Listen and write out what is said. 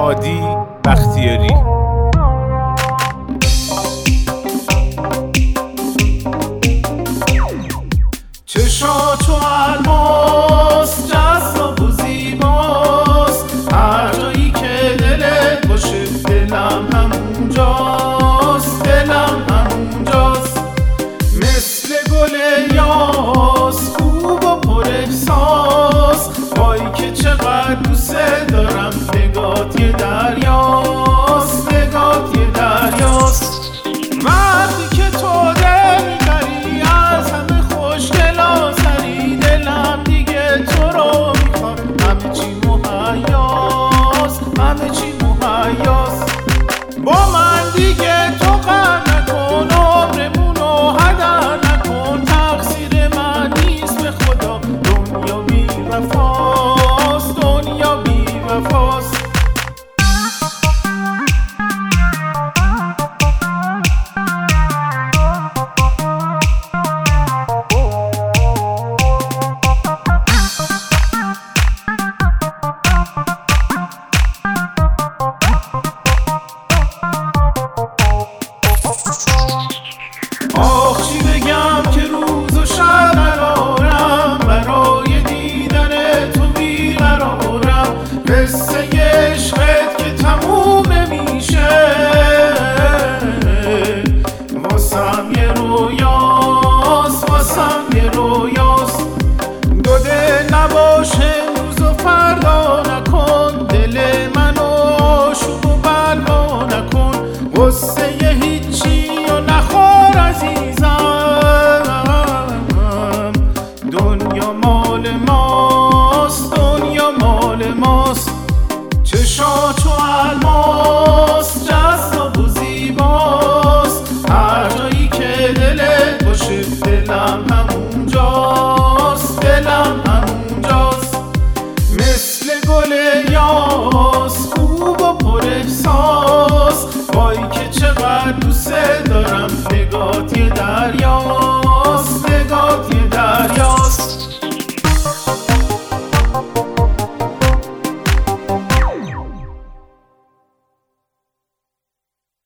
هادی بختیاری. چشاتو الماس جذاب و زیباست، هر جایی که دلت باشه دلم همونجاست، دلم همونجاست. مثل گل یاس خوب و پر احساس، وای که چقدر دوست دارم. نگات یه دریاست، نگات یه دریاست. وقتی که تو دل میبری از همه خوشگل آزری، دلم دیگه تو رو میخواد. همه چی مهیاست، همه چی مهیاست. با من دیگه تو قهر نکن، عمرمونو هدر نکن. تقصیر من نیست به خدا، دنیا بی وفاست، دنیا بی وفاست. آخ چی بگم که روز و شب ندارم، برای دیدن تو بیقرارم. قصه عشقت که تموم نمیشه، واسم یه رویاست، واسم یه رویاست. دو دل نباشه امروز و فردا نکن، دل منو آشوب و بلا نکن. قصه هیچی و نخور عزیزم، دنیا مال ماست، دنیا مال ماست. چشاتو الماس جذاب و زیباست، هر جایی که دلت باشه دلم همونجاست.